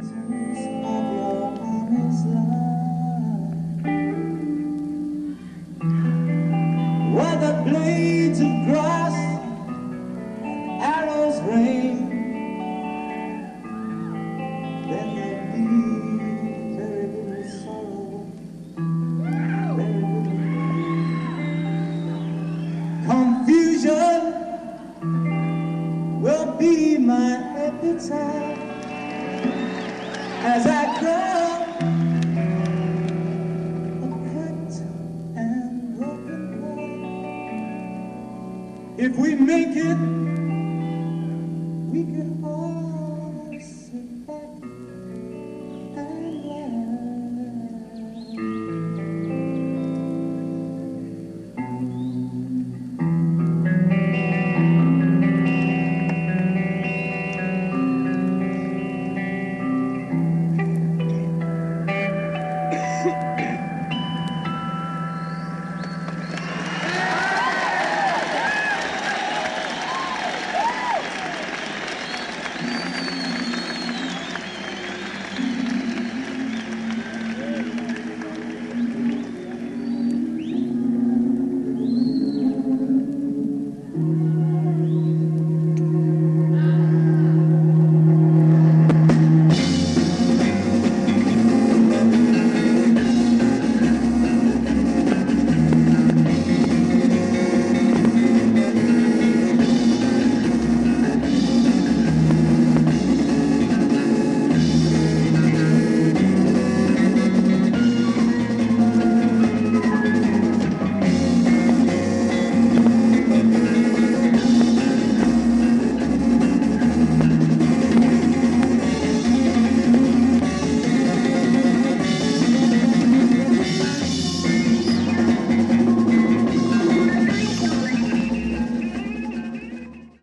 of your honest life, where the blades of grass and arrows rain, then there'll be very little sorrow, very little confusion will be my epitaph as I come a cracked and broken heart. If we make it